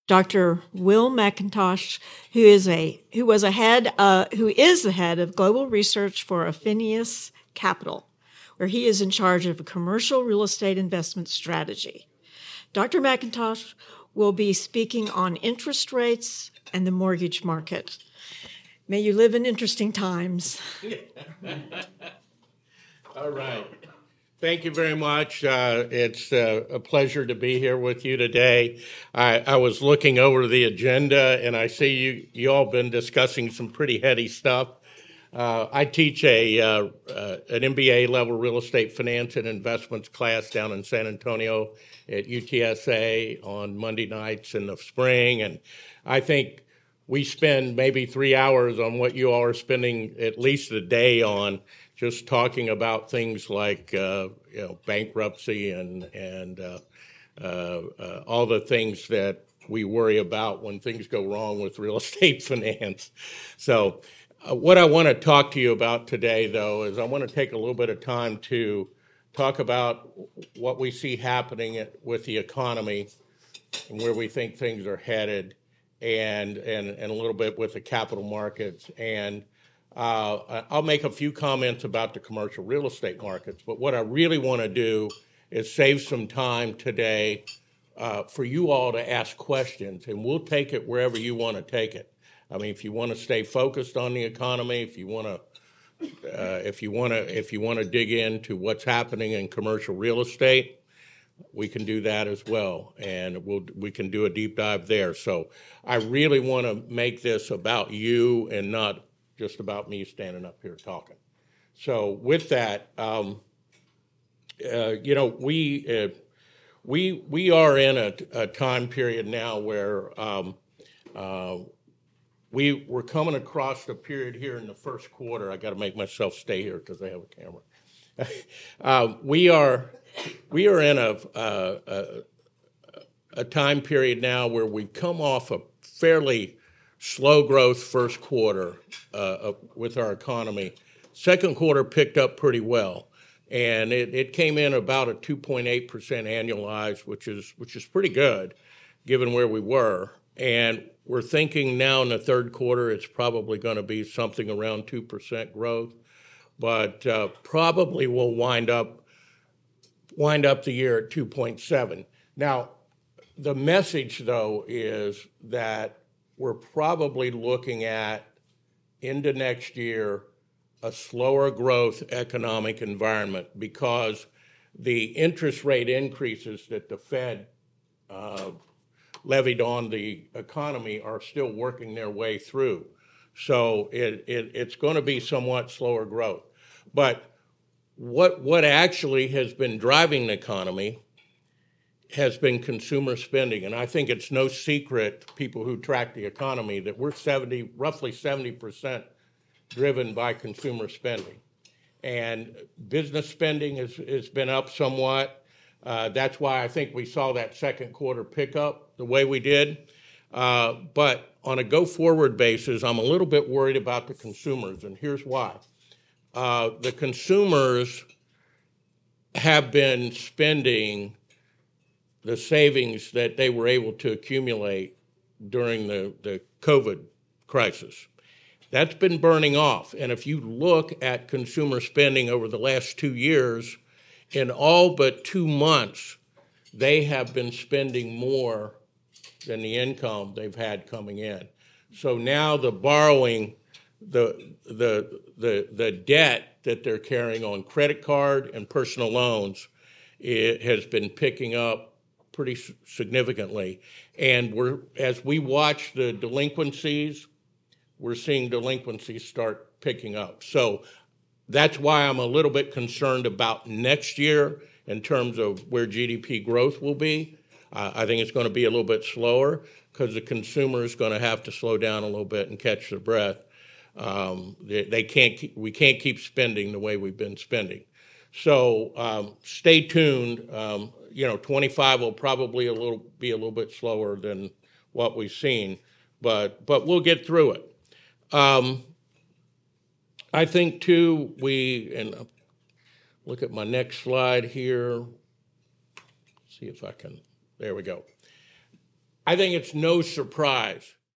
Dr. Will McIntosh, who is the head of global research for Affinius Capital, where he is in charge of a commercial real estate investment strategy. Dr. McIntosh will be speaking on interest rates and the mortgage market. May you live in interesting times. All right. Thank you very much. It's a pleasure to be here with you today. I was looking over the agenda, and I see you all been discussing some pretty heady stuff. I teach an MBA level real estate finance and investments class down in San Antonio at UTSA on Monday nights in the spring, and I think we spend maybe 3 hours on what you all are spending at least a day on, just talking about things like bankruptcy and all the things that we worry about when things go wrong with real estate finance. So what I want to talk to you about today, though, is I want to take a little bit of time to talk about what we see happening with the economy and where we think things are headed, and a little bit with the capital markets. And I'll make a few comments about the commercial real estate markets, but what I really want to do is save some time today for you all to ask questions, and we'll take it wherever you want to take it. I mean, if you want to stay focused on the economy, if you want to dig into what's happening in commercial real estate, we can do that as well, and we can do a deep dive there. So I really want to make this about you and not just about me standing up here talking. So with that, we are in a time period now where we're coming across the period here in the first quarter. I got to make myself stay here because I have a camera. We are in a time period now where we've come off a fairly slow growth first quarter with our economy. Second quarter picked up pretty well, and it came in about a 2.8% annualized, which is pretty good given where we were. And we're thinking now in the third quarter it's probably going to be something around 2% growth, but probably will wind up the year at 2.7. Now, the message, though, is that we're probably looking at, into next year, a slower growth economic environment because the interest rate increases that the Fed levied on the economy are still working their way through. So it's going to be somewhat slower growth. But what actually has been driving the economy has been consumer spending. And I think it's no secret, people who track the economy, that we're roughly 70% driven by consumer spending. And business spending has been up somewhat. That's why I think we saw that second quarter pickup the way we did. But on a go-forward basis, I'm a little bit worried about the consumers, and here's why. The consumers have been spending the savings that they were able to accumulate during the COVID crisis. That's been burning off. And if you look at consumer spending over the last 2 years, in all but 2 months, they have been spending more than the income they've had coming in. So now the borrowing, the debt that they're carrying on credit card and personal loans, it has been picking up pretty significantly. And as we watch the delinquencies, we're seeing delinquencies start picking up. So that's why I'm a little bit concerned about next year in terms of where GDP growth will be. I think it's going to be a little bit slower because the consumer is going to have to slow down a little bit and catch their breath. We can't keep spending the way we've been spending. So stay tuned. 25 will probably be a little bit slower than what we've seen, but we'll get through it. I think too, and look at my next slide here. See if I can, there we go. I think it's no surprise